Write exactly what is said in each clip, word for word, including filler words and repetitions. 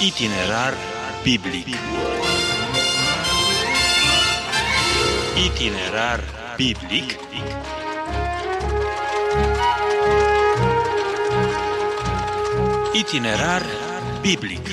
Itinerar biblic. Itinerar biblic. Itinerar biblic.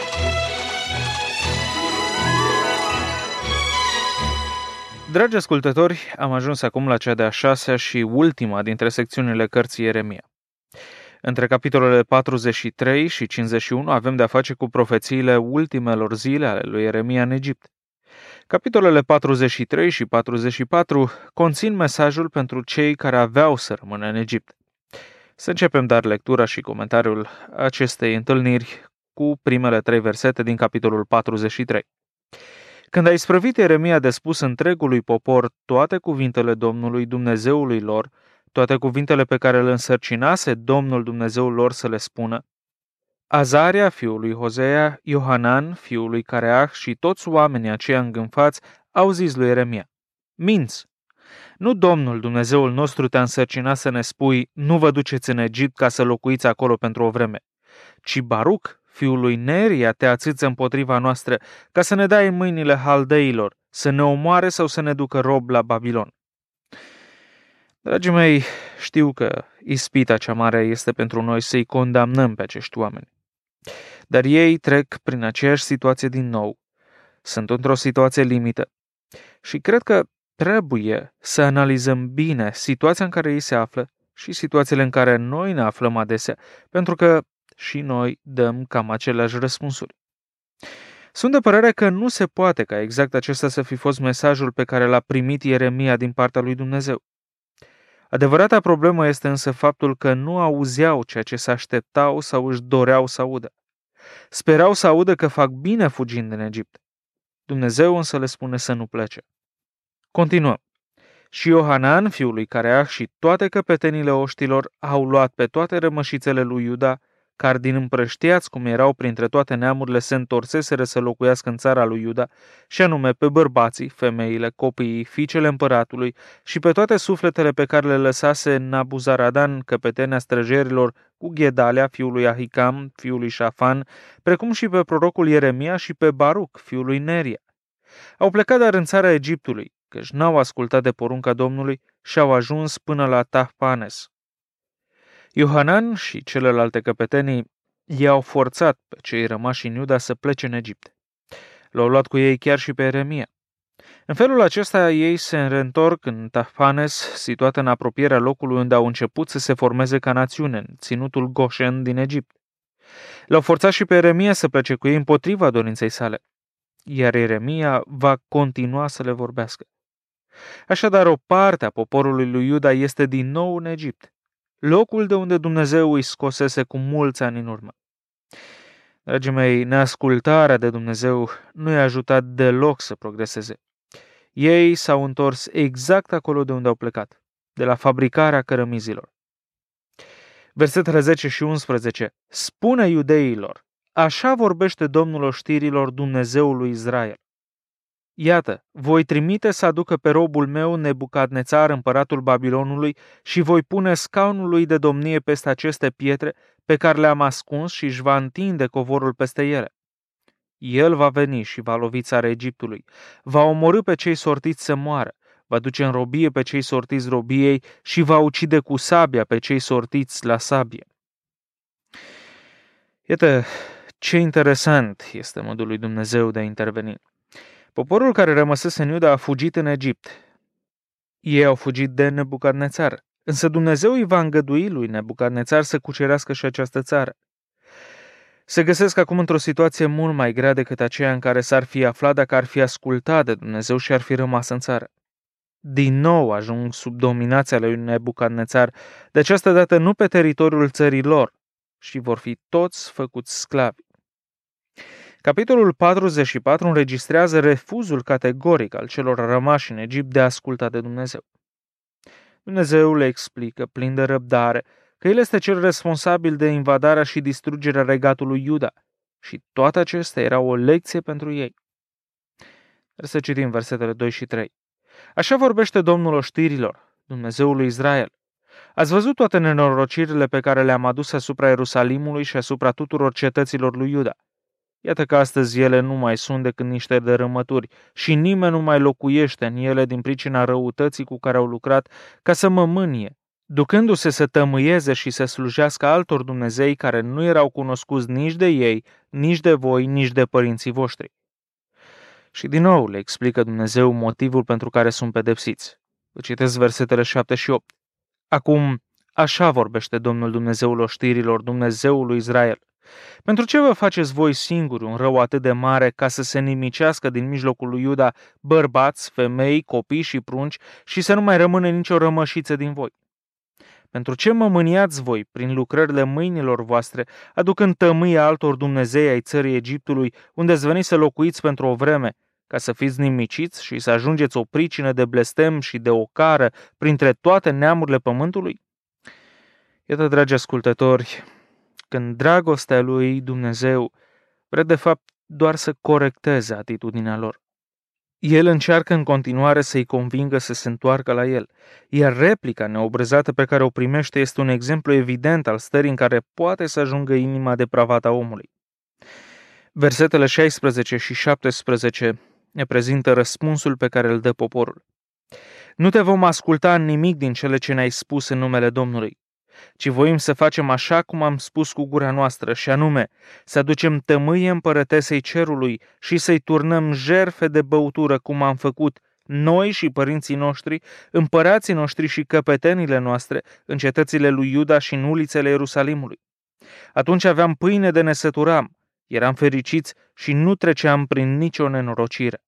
Dragi ascultători, am ajuns acum la cea de-a șasea și ultima dintre secțiunile cărții Ieremia. Între capitolele patruzeci și trei și cincizeci și unu avem de-a face cu profețiile ultimelor zile ale lui Ieremia în Egipt. Capitolele patruzeci și trei și patruzeci și patru conțin mesajul pentru cei care aveau să rămână în Egipt. Să începem dar lectura și comentariul acestei întâlniri cu primele trei versete din capitolul patruzeci și trei. Când a isprăvit Ieremia de spus întregului popor toate cuvintele Domnului Dumnezeului lor, toate cuvintele pe care le însărcinase Domnul Dumnezeul lor să le spună, Azaria, fiul lui Hozea, Iohanan, fiul lui Careah și toți oamenii aceia îngânfați au zis lui Ieremia, minți! Nu Domnul Dumnezeul nostru te-a însărcinat să ne spui, nu vă duceți în Egipt ca să locuiți acolo pentru o vreme, ci Baruc, fiul lui Neria, te ațâță împotriva noastră ca să ne dai în mâinile haldeilor, să ne omoare sau să ne ducă rob la Babilon. Dragii mei, știu că ispita cea mare este pentru noi să-i condamnăm pe acești oameni. Dar ei trec prin aceeași situație din nou. Sunt într-o situație limită. Și cred că trebuie să analizăm bine situația în care ei se află și situațiile în care noi ne aflăm adesea, pentru că și noi dăm cam aceleași răspunsuri. Sunt de părere că nu se poate ca exact acesta să fi fost mesajul pe care l-a primit Ieremia din partea lui Dumnezeu. Adevărata problemă este însă faptul că nu auzeau ceea ce se așteptau sau își doreau să audă. Sperau să audă că fac bine fugind din Egipt. Dumnezeu însă le spune să nu plece. Continuăm. Și Iohanan, fiul lui Careah, și toate căpetenile oștilor au luat pe toate rămășițele lui Iuda, care din împrăștiați cum erau printre toate neamurile se întorseseră să locuiască în țara lui Iuda, și anume pe bărbații, femeile, copiii, fiicele împăratului și pe toate sufletele pe care le lăsase Nabuzaradan, căpetenia străjerilor, cu Ghedalia, fiul lui Ahicam, fiul lui Șafan, precum și pe prorocul Ieremia și pe Baruc, fiul lui Neria. Au plecat dar în țara Egiptului, căci n-au ascultat de porunca Domnului și au ajuns până la Tahpanes. Iohanan și celelalte căpetenii i-au forțat pe cei rămași în Iuda să plece în Egipt. L-au luat cu ei chiar și pe Ieremia. În felul acesta ei se reîntorc în Tahpanes, situată în apropierea locului unde au început să se formeze ca națiune, în ținutul Goshen din Egipt. L-au forțat și pe Ieremia să plece cu ei împotriva dorinței sale, iar Ieremia va continua să le vorbească. Așadar, o parte a poporului lui Iuda este din nou în Egipt, locul de unde Dumnezeu îi scosese cu mulți ani în urmă. Dragii mei, neascultarea de Dumnezeu nu i-a ajutat deloc să progreseze. Ei s-au întors exact acolo de unde au plecat, de la fabricarea cărămizilor. Versetele zece și unsprezece. Spune iudeilor, așa vorbește Domnul oștirilor, Dumnezeul lui Israel. Iată, voi trimite să aducă pe robul meu Nebucadnețar, împăratul Babilonului, și voi pune scaunul lui de domnie peste aceste pietre pe care le-am ascuns și își va întinde covorul peste ele. El va veni și va lovi țara Egiptului, va omorî pe cei sortiți să moară, va duce în robie pe cei sortiți robiei și va ucide cu sabia pe cei sortiți la sabie. Iată ce interesant este modul lui Dumnezeu de a interveni. Poporul care rămăsese în Iuda a fugit în Egipt. Ei au fugit de Nebucadnețar, însă Dumnezeu îi va îngădui lui Nebucadnețar să cucerească și această țară. Se găsesc acum într-o situație mult mai grea decât aceea în care s-ar fi aflat dacă ar fi ascultat de Dumnezeu și ar fi rămas în țară. Din nou ajung sub dominația lui Nebucadnețar, de această dată nu pe teritoriul țării lor, și vor fi toți făcuți sclavi. Capitolul patruzeci și patru înregistrează refuzul categoric al celor rămași în Egipt de a asculta de Dumnezeu. Dumnezeu le explică, plin de răbdare, că El este cel responsabil de invadarea și distrugerea regatului Iuda și toate acestea erau o lecție pentru ei. Să citim versetele doi și trei. Așa vorbește Domnul oștirilor, Dumnezeul lui Israel. Ați văzut toate nenorocirile pe care le-am adus asupra Ierusalimului și asupra tuturor cetăților lui Iuda. Iată că astăzi ele nu mai sunt decât niște dărâmături și nimeni nu mai locuiește în ele din pricina răutății cu care au lucrat ca să mă mânie, ducându-se să tămâieze și să slujească altor dumnezei care nu erau cunoscuți nici de ei, nici de voi, nici de părinții voștri. Și din nou le explică Dumnezeu motivul pentru care sunt pedepsiți. Vă citesc versetele șapte și opt. Acum, așa vorbește Domnul Dumnezeul oștirilor, Dumnezeul lui Israel. Pentru ce vă faceți voi singuri un rău atât de mare ca să se nimicească din mijlocul lui Iuda bărbați, femei, copii și prunci și să nu mai rămână nicio rămășiță din voi? Pentru ce mă mâniați voi prin lucrările mâinilor voastre, aducând tămâia altor dumnezei ai țării Egiptului, unde ați venit să locuiți pentru o vreme, ca să fiți nimiciți și să ajungeți o pricină de blestem și de ocară printre toate neamurile pământului? Iată, dragi ascultători, când dragostea lui Dumnezeu vrea de fapt doar să corecteze atitudinea lor. El încearcă în continuare să-i convingă să se întoarcă la el, iar replica neobrăzată pe care o primește este un exemplu evident al stării în care poate să ajungă inima depravată a omului. Versetele șaisprezece și șaptesprezece ne prezintă răspunsul pe care îl dă poporul. Nu te vom asculta în nimic din cele ce ne-ai spus în numele Domnului, ci voim să facem așa cum am spus cu gura noastră, și anume, să aducem tămâie împărătesei cerului și să-i turnăm jerfe de băutură, cum am făcut noi și părinții noștri, împărații noștri și căpetenile noastre, în cetățile lui Iuda și în ulițele Ierusalimului. Atunci aveam pâine de ne săturam, eram fericiți și nu treceam prin nicio nenorocire.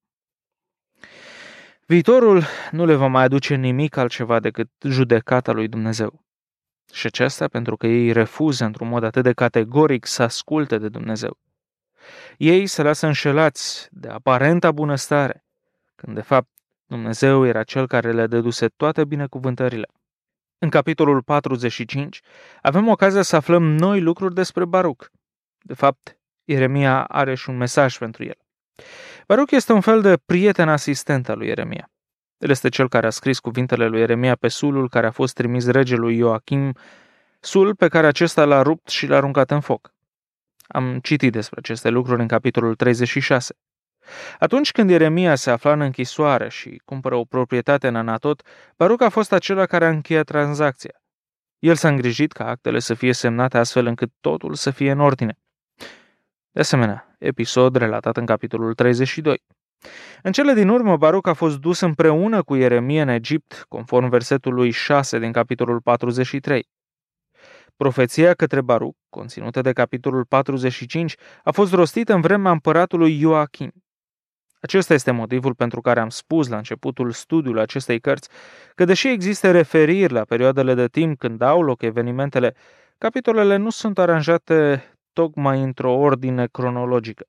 Viitorul nu le va mai aduce nimic altceva decât judecata lui Dumnezeu. Și aceasta pentru că ei refuză într-un mod atât de categoric să asculte de Dumnezeu. Ei se lasă înșelați de aparenta bunăstare, când de fapt Dumnezeu era Cel care le dăduse toate binecuvântările. În capitolul patruzeci și cinci avem ocazia să aflăm noi lucruri despre Baruc. De fapt, Ieremia are și un mesaj pentru el. Baruc este un fel de prieten asistent al lui Ieremia. El este cel care a scris cuvintele lui Ieremia pe sulul care a fost trimis regelui Ioachim, sul pe care acesta l-a rupt și l-a aruncat în foc. Am citit despre aceste lucruri în capitolul treizeci și șase. Atunci când Ieremia se afla în închisoare și cumpără o proprietate în Anatot, Baruc a fost acela care a încheiat tranzacția. El s-a îngrijit ca actele să fie semnate astfel încât totul să fie în ordine. De asemenea, episod relatat în capitolul treizeci și doi. În cele din urmă, Baruc a fost dus împreună cu Ieremia în Egipt, conform versetului șase din capitolul patruzeci și trei. Profeția către Baruc, conținută de capitolul patruzeci și cinci, a fost rostită în vremea împăratului Ioachim. Acesta este motivul pentru care am spus la începutul studiului acestei cărți că, deși există referiri la perioadele de timp când au loc evenimentele, capitolele nu sunt aranjate tocmai într-o ordine cronologică.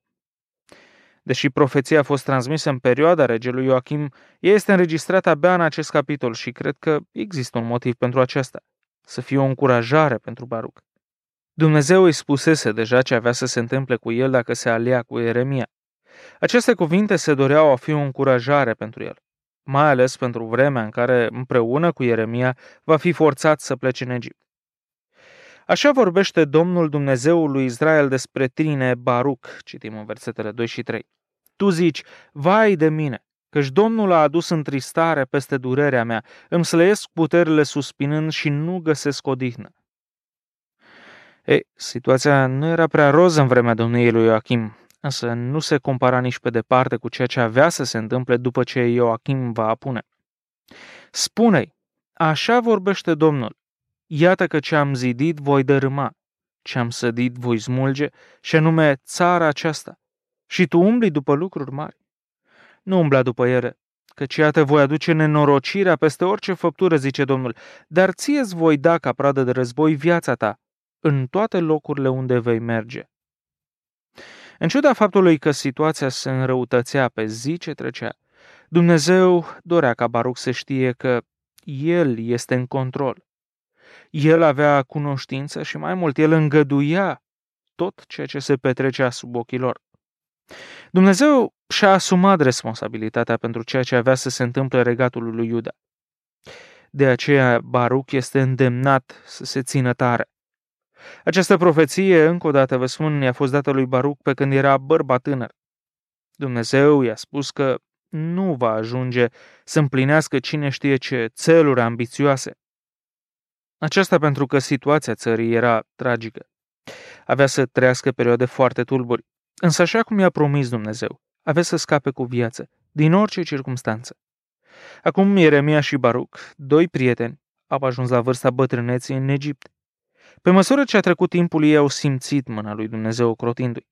Deși profeția a fost transmisă în perioada regelui Ioachim, ea este înregistrată abia în acest capitol și cred că există un motiv pentru aceasta, să fie o încurajare pentru Baruc. Dumnezeu îi spusese deja ce avea să se întâmple cu el dacă se alia cu Ieremia. Aceste cuvinte se doreau a fi o încurajare pentru el, mai ales pentru vremea în care, împreună cu Ieremia, va fi forțat să plece în Egipt. Așa vorbește Domnul Dumnezeul lui Israel despre tine, Baruc, citim în versetele doi și trei. Tu zici, vai de mine, căci Domnul a adus întristare peste durerea mea, îmi slăiesc puterile suspinând și nu găsesc odihnă. Ei, situația nu era prea roz în vremea domniei lui Ioachim, însă nu se compara nici pe departe cu ceea ce avea să se întâmple după ce Ioachim va apune. Spune-i, așa vorbește Domnul, iată că ce am zidit voi dărâma, ce am sădit voi smulge, și anume țara aceasta, și tu umbli după lucruri mari. Nu umbla după ele, căci iată voi aduce nenorocirea peste orice făptură, zice Domnul, dar ție-ți voi da ca pradă de război viața ta, în toate locurile unde vei merge. În ciuda faptului că situația se înrăutățea pe zi ce trecea, Dumnezeu dorea ca Baruc să știe că El este în control. El avea cunoștință și mai mult, El îngăduia tot ceea ce se petrecea sub ochii lor. Dumnezeu și-a asumat responsabilitatea pentru ceea ce avea să se întâmple regatului lui Iuda. De aceea Baruc este îndemnat să se țină tare. Această profeție, încă o dată vă spun, i-a fost dată lui Baruc pe când era bărbat tânăr. Dumnezeu i-a spus că nu va ajunge să împlinească cine știe ce țeluri ambițioase. Aceasta pentru că situația țării era tragică. Avea să trăiască perioade foarte tulburi. Însă așa cum i-a promis Dumnezeu, avea să scape cu viață, din orice circumstanță. Acum Ieremia și Baruc, doi prieteni, au ajuns la vârsta bătrâneții în Egipt. Pe măsură ce a trecut timpul, ei au simțit mâna lui Dumnezeu ocrotindu-i.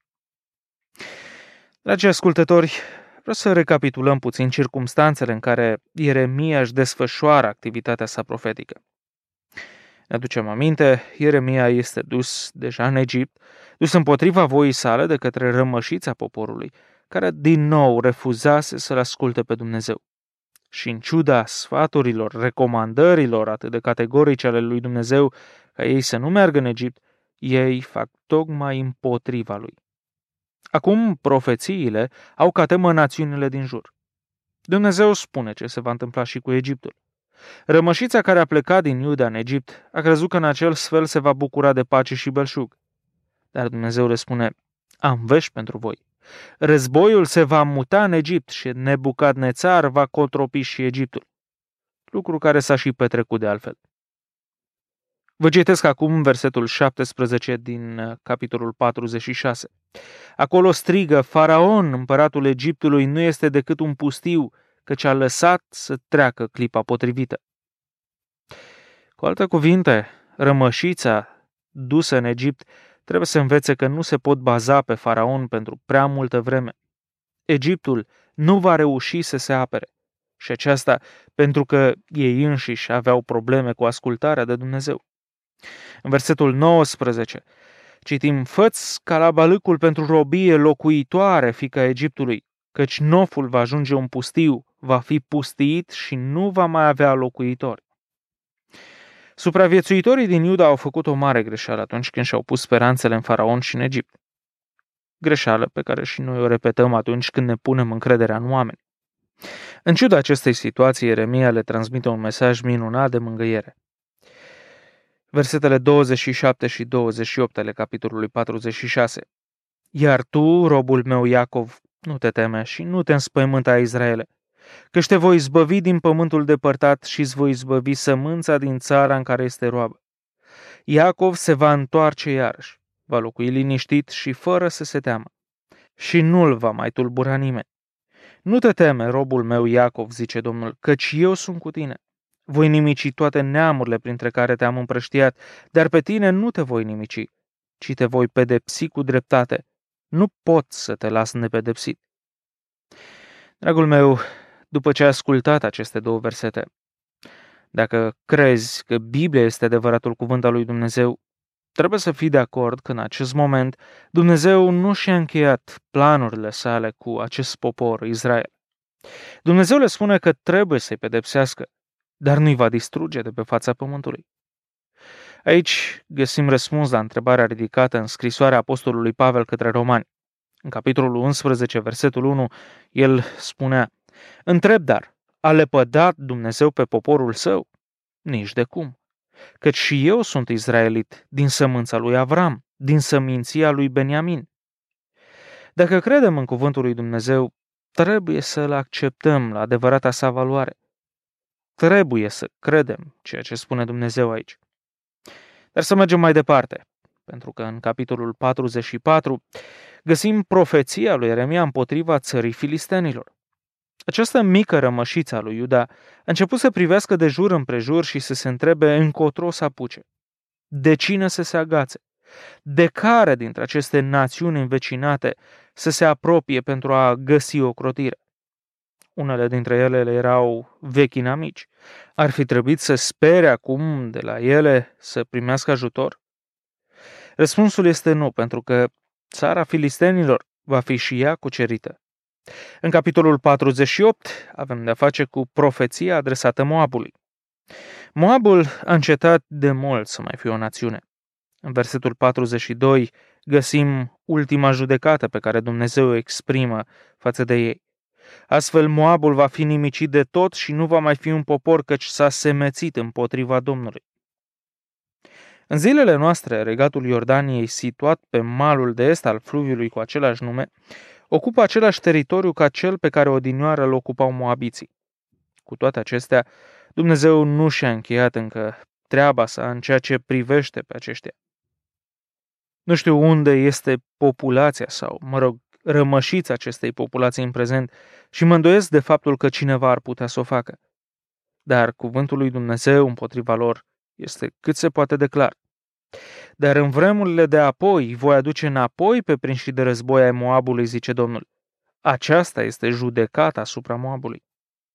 Dragi ascultători, vreau să recapitulăm puțin circumstanțele în care Ieremia își desfășoară activitatea sa profetică. Ne aducem aminte, Ieremia este dus deja în Egipt, dus împotriva voii sale de către rămășița poporului, care din nou refuzase să-L asculte pe Dumnezeu. Și în ciuda sfaturilor, recomandărilor atât de categorice ale lui Dumnezeu ca ei să nu meargă în Egipt, ei fac tocmai împotriva lui. Acum profețiile au ca temă națiunile din jur. Dumnezeu spune ce se va întâmpla și cu Egiptul. Rămășița care a plecat din Iuda în Egipt a crezut că în acel fel se va bucura de pace și belșug. Dar Dumnezeu le spune, am vești pentru voi. Războiul se va muta în Egipt și Nebucadnețar va cotropi și Egiptul. Lucru care s-a și petrecut de altfel. Vă citesc acum versetul șaptesprezece din capitolul patruzeci și șase. Acolo strigă, Faraon, împăratul Egiptului, nu este decât un pustiu, căci a lăsat să treacă clipa potrivită. Cu alte cuvinte, rămășița dusă în Egipt trebuie să învețe că nu se pot baza pe Faraon pentru prea multă vreme. Egiptul nu va reuși să se apere. Și aceasta pentru că ei înșiși aveau probleme cu ascultarea de Dumnezeu. În versetul nouăsprezece citim, fă-ți calabalâcul pentru robie locuitoare, fiica Egiptului, căci Noful va ajunge un pustiu, va fi pustiit și nu va mai avea locuitori. Supraviețuitorii din Iuda au făcut o mare greșeală atunci când și-au pus speranțele în Faraon și în Egipt. Greșeală pe care și noi o repetăm atunci când ne punem încrederea în oameni. În ciuda acestei situații, Ieremia le transmite un mesaj minunat de mângâiere. Versetele douăzeci și șapte și douăzeci și opt ale capitolului patruzeci și șase. Iar tu, robul meu Iacov, nu te teme și nu te înspăimânta, Israele, căci te voi izbăvi din pământul depărtat și îți voi izbăvi sămânța din țara în care este roabă. Iacov se va întoarce iarăși, va locui liniștit și fără să se teamă, și nu-l va mai tulbura nimeni. Nu te teme, robul meu Iacov, zice Domnul, căci eu sunt cu tine. Voi nimici toate neamurile printre care te-am împrăștiat, dar pe tine nu te voi nimici, ci te voi pedepsi cu dreptate. Nu pot să te las nepedepsit. Dragul meu, după ce ai ascultat aceste două versete, dacă crezi că Biblia este adevăratul cuvânt al lui Dumnezeu, trebuie să fii de acord că în acest moment Dumnezeu nu și-a încheiat planurile sale cu acest popor, Israel. Dumnezeu le spune că trebuie să-i pedepsească, dar nu-i va distruge de pe fața pământului. Aici găsim răspuns la întrebarea ridicată în scrisoarea apostolului Pavel către romani. În capitolul unsprezece, versetul unu, el spunea, întreb dar, a lepădat Dumnezeu pe poporul său? Nici de cum. Căci și eu sunt izraelit, din sămânța lui Avram, din săminția lui Beniamin. Dacă credem în cuvântul lui Dumnezeu, trebuie să-l acceptăm la adevărata sa valoare. Trebuie să credem ceea ce spune Dumnezeu aici. Dar să mergem mai departe, pentru că în capitolul patruzeci și patru găsim profeția lui Ieremia împotriva țării filistenilor. Această mică rămășiță a lui Iuda a început să privească de jur împrejur și să se întrebe încotro să apuce. De cine să se agațe? De care dintre aceste națiuni învecinate să se apropie pentru a găsi o crotire? Unele dintre ele erau vechi inamici. Ar fi trebuit să spere acum de la ele să primească ajutor? Răspunsul este nu, pentru că țara filistenilor va fi și ea cucerită. În capitolul patruzeci și opt avem de-a face cu profeția adresată Moabului. Moabul a încetat de mult să mai fie o națiune. În versetul patruzeci și doi găsim ultima judecată pe care Dumnezeu o exprimă față de ei. Astfel Moabul va fi nimicit de tot și nu va mai fi un popor, căci s-a semețit împotriva Domnului. În zilele noastre, regatul Iordaniei, situat pe malul de est al fluviului cu același nume, ocupă același teritoriu ca cel pe care odinioară îl ocupau moabiții. Cu toate acestea, Dumnezeu nu și-a încheiat încă treaba sa în ceea ce privește pe aceștia. Nu știu unde este populația sau, mă rog, rămășița acestei populații în prezent și mă îndoiesc de faptul că cineva ar putea să o facă. Dar cuvântul lui Dumnezeu împotriva lor este cât se poate de clar. Dar în vremurile de apoi voi aduce înapoi pe prinși de război ai Moabului, zice Domnul. Aceasta este judecata asupra Moabului.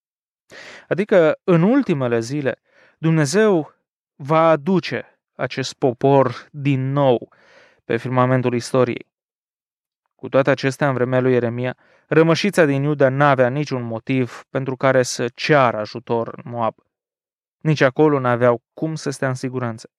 Adică în ultimele zile Dumnezeu va aduce acest popor din nou pe firmamentul istoriei. Cu toate acestea, în vremea lui Ieremia, rămășița din Iuda n-avea niciun motiv pentru care să ceară ajutor în Moab. Nici acolo n-aveau cum să stea în siguranță.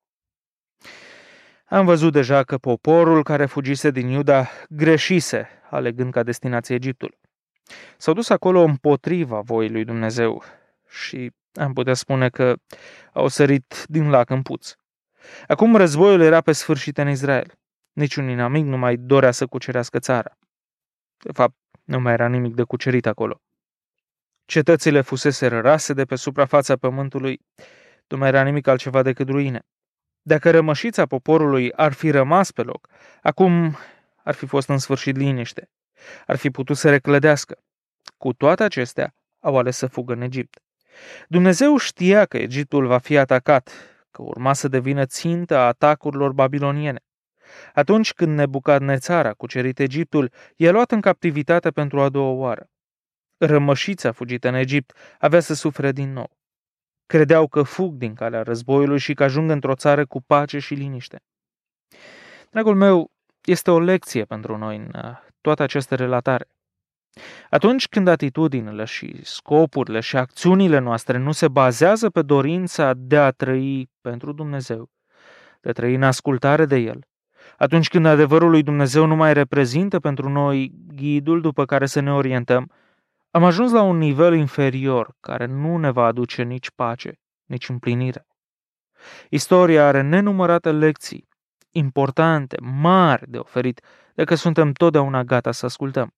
Am văzut deja că poporul care fugise din Iuda greșise, alegând ca destinație Egiptul. S-au dus acolo împotriva voii lui Dumnezeu și am putea spune că au sărit din lac în puț. Acum războiul era pe sfârșit în Israel. Niciun inamic nu mai dorea să cucerească țara. De fapt, nu mai era nimic de cucerit acolo. Cetățile fusese rase de pe suprafața pământului, nu mai era nimic altceva decât ruine. Dacă rămășița poporului ar fi rămas pe loc, acum ar fi fost în sfârșit liniște. Ar fi putut să reclădească. Cu toate acestea, au ales să fugă în Egipt. Dumnezeu știa că Egiptul va fi atacat, că urma să devină țintă a atacurilor babiloniene. Atunci când Nebucadnețar a cucerit Egiptul, i-a luat în captivitate pentru a doua oară. Rămășița fugită în Egipt avea să sufere din nou. Credeau că fug din calea războiului și că ajung într-o țară cu pace și liniște. Dragul meu, este o lecție pentru noi în toată această relatare. Atunci când atitudinile și scopurile și acțiunile noastre nu se bazează pe dorința de a trăi pentru Dumnezeu, de a trăi în ascultare de El, atunci când adevărul lui Dumnezeu nu mai reprezintă pentru noi ghidul după care să ne orientăm, am ajuns la un nivel inferior care nu ne va aduce nici pace, nici împlinire. Istoria are nenumărate lecții importante, mari de oferit, dacă suntem totdeauna gata să ascultăm.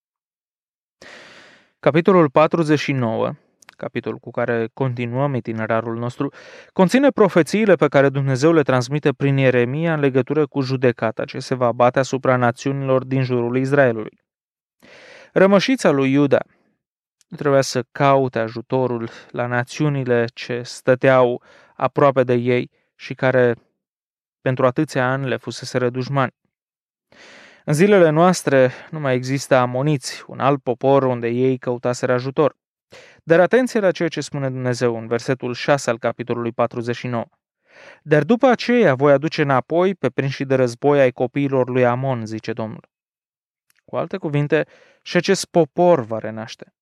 Capitolul patruzeci și nouă, capitolul cu care continuăm itinerarul nostru, conține profețiile pe care Dumnezeu le transmite prin Ieremia în legătură cu judecata ce se va bate asupra națiunilor din jurul Israelului. Rămășița lui Iuda trebuia să caute ajutorul la națiunile ce stăteau aproape de ei și care pentru atâția ani le fuseseră dușmani. În zilele noastre nu mai există amoniți, un alt popor unde ei căutaseră ajutor. Dar atenție la ceea ce spune Dumnezeu în versetul șase al capitolului patruzeci și nouă. Dar după aceea voi aduce înapoi pe prinși de război ai copiilor lui Amon, zice Domnul. Cu alte cuvinte, și acest popor va renaște.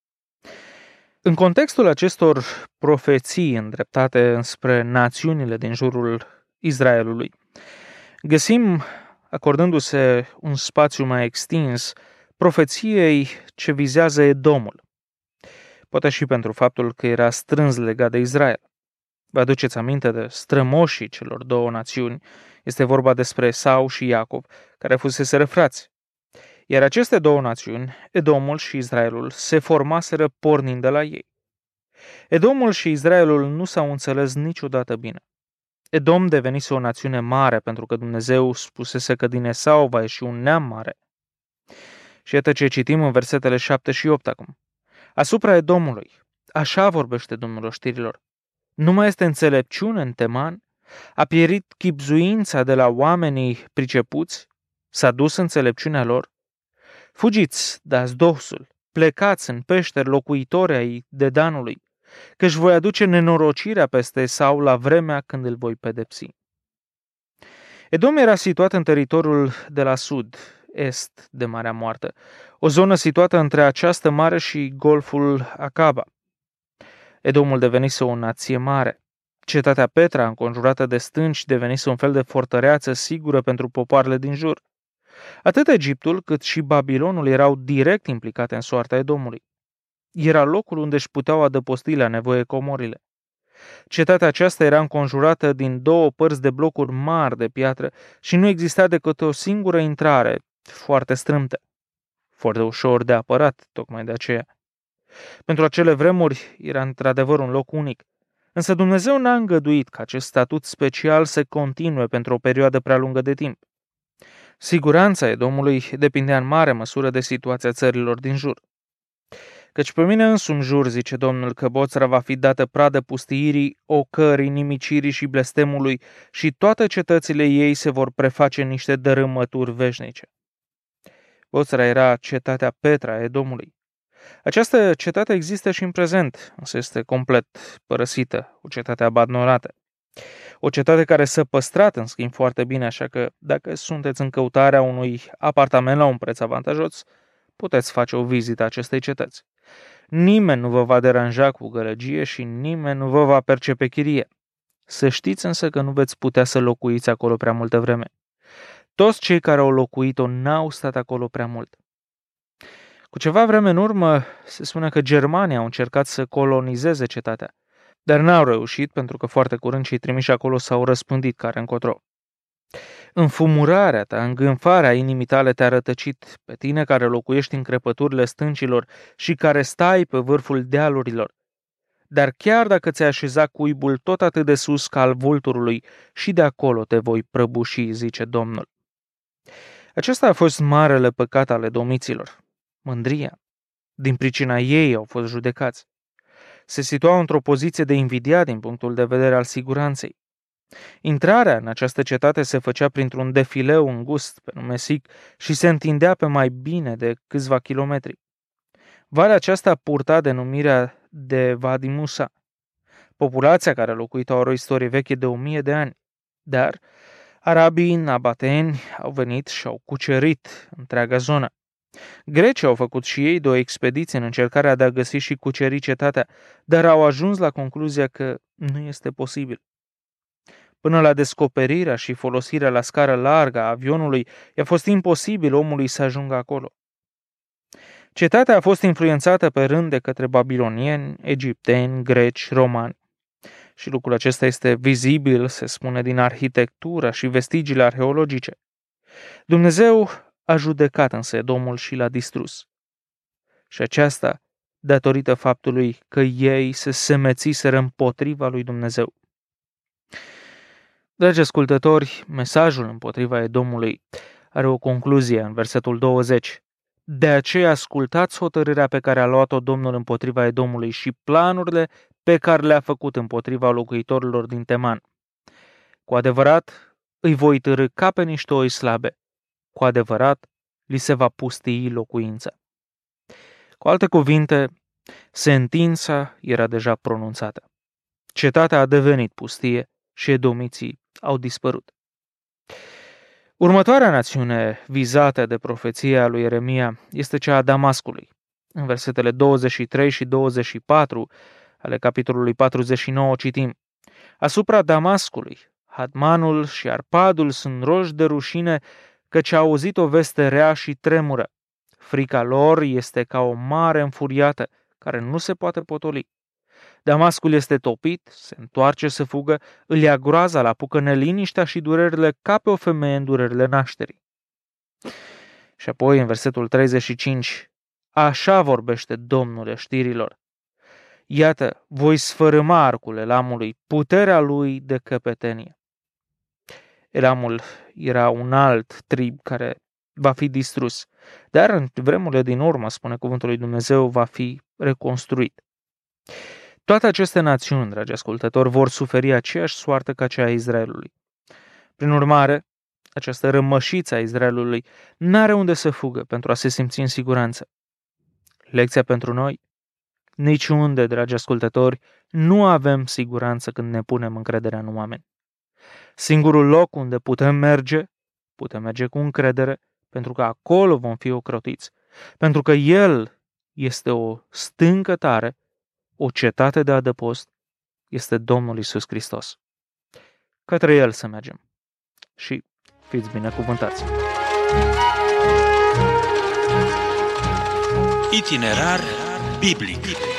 În contextul acestor profeții îndreptate înspre națiunile din jurul Israelului, găsim, acordându-se un spațiu mai extins, profeției ce vizează Edomul. Poate și pentru faptul că era strâns legat de Israel. Vă aduceți aminte de strămoșii celor două națiuni, este vorba despre Esau și Iacov, care fuseseră frați. Iar aceste două națiuni, Edomul și Israelul, se formaseră pornind de la ei. Edomul și Israelul nu s-au înțeles niciodată bine. Edom devenise o națiune mare pentru că Dumnezeu spusese că din Esau va ieși un neam mare. Și iată ce citim în versetele șapte și opt acum. Asupra Edomului, așa vorbește Domnul oștirilor, nu mai este înțelepciune în Teman, a pierit chibzuința de la oamenii pricepuți, s-a dus înțelepciunea lor. Fugiți, dați dosul, plecați în peșteri locuitori ai Dedanului, că-și voi aduce nenorocirea peste Esau la vremea când îl voi pedepsi. Edom era situat în teritoriul de la sud, est de Marea Moartă, o zonă situată între această mare și golful Acaba. Edomul devenise o nație mare. Cetatea Petra, înconjurată de stânci, devenise un fel de fortăreață sigură pentru popoarele din jur. Atât Egiptul cât și Babilonul erau direct implicate în soarta Edomului. Era locul unde își puteau adăposti la nevoie comorile. Cetatea aceasta era înconjurată din două părți de blocuri mari de piatră și nu exista decât o singură intrare, foarte strâmtă, foarte ușor de apărat, tocmai de aceea. Pentru acele vremuri era într-adevăr un loc unic, însă Dumnezeu n-a îngăduit ca acest statut special să continue pentru o perioadă prea lungă de timp. Siguranța Edomului depindea în mare măsură de situația țărilor din jur. Căci pe mine însumi jur, zice Domnul, că Boțra va fi dată pradă pustiirii, ocării, nimicirii și blestemului și toate cetățile ei se vor preface în niște dărâmături veșnice. Boțra era cetatea Petra a Edomului. Această cetate există și în prezent, însă este complet părăsită, o cetate abandonată. O cetate care s-a păstrat, în schimb, foarte bine, așa că dacă sunteți în căutarea unui apartament la un preț avantajos, puteți face o vizită acestei cetăți. Nimeni nu vă va deranja cu gălăgie și nimeni nu vă va percepe chirie. Să știți însă că nu veți putea să locuiți acolo prea multă vreme. Toți cei care au locuit-o n-au stat acolo prea mult. Cu ceva vreme în urmă, se spune că germanii au încercat să colonizeze cetatea, dar n-au reușit pentru că foarte curând cei trimiși acolo s-au răspândit care încotro. Înfumurarea ta, îngânfarea inimii tale te-a rătăcit, pe tine care locuiești în crăpăturile stâncilor și care stai pe vârful dealurilor. Dar chiar dacă ți-ai așeza cuibul tot atât de sus ca al vulturului, și de acolo te voi prăbuși, zice Domnul. Acesta a fost marele păcat al edomiților, mândria. Din pricina ei au fost judecați. Se situau într-o poziție de invidiat din punctul de vedere al siguranței. Intrarea în această cetate se făcea printr-un defileu îngust pe nume Sic și se întindea pe mai bine de câțiva kilometri. Valea aceasta purta denumirea de Vadi Musa. Populația care a locuit are o istorie veche de o mie de ani, dar arabii nabateni au venit și au cucerit întreaga zonă. Grecii au făcut și ei de o expediție în încercarea de a găsi și cuceri cetatea, dar au ajuns la concluzia că nu este posibil. Până la descoperirea și folosirea la scară largă a avionului, i-a fost imposibil omului să ajungă acolo. Cetatea a fost influențată pe rând de către babilonieni, egipteni, greci, romani. Și lucrul acesta este vizibil, se spune, din arhitectura și vestigiile arheologice. Dumnezeu a judecat însă Edomul și l-a distrus. Și aceasta datorită faptului că ei se semețiseră împotriva lui Dumnezeu. Dragi ascultători, mesajul împotriva Edomului are o concluzie în versetul douăzeci. De aceea ascultați hotărârea pe care a luat-o Domnul împotriva Edomului și planurile pe care le-a făcut împotriva locuitorilor din Teman. Cu adevărat, îi voi târî ca pe niște oi slabe. Cu adevărat, li se va pustii locuința. Cu alte cuvinte, sentința era deja pronunțată. Cetatea a devenit pustie și edomiții au dispărut. Următoarea națiune vizată de profeția lui Ieremia este cea a Damascului. În versetele douăzeci și trei și douăzeci și patru ale capitolului patruzeci și nouă citim: Asupra Damascului, Hadmanul și Arpadul sunt roși de rușine, căci a auzit o veste rea și tremură. Frica lor este ca o mare înfuriată, care nu se poate potoli. Damascul este topit, se întoarce să fugă, îl ia groaza, la apucă neliniștea și durerile ca pe o femeie în durerile nașterii. Și apoi, în versetul treizeci și cinci, așa vorbește Domnul știrilor. Iată, voi sfărâma arcul Elamului, puterea lui de căpetenie. Elamul era un alt trib care va fi distrus, dar în vremurile din urmă, spune cuvântul lui Dumnezeu, va fi reconstruit. Toate aceste națiuni, dragi ascultători, vor suferi aceeași soartă ca cea a Israelului. Prin urmare, această rămășiță a Israelului n-are unde să fugă pentru a se simți în siguranță. Lecția pentru noi? Niciunde, dragi ascultători, nu avem siguranță când ne punem încrederea în oameni. Singurul loc unde putem merge, putem merge cu încredere, pentru că acolo vom fi ocrotiți, pentru că El este o stâncă tare, o cetate de adăpost, este Domnul Iisus Hristos. Către El să mergem și fiți binecuvântați! Itinerar biblic.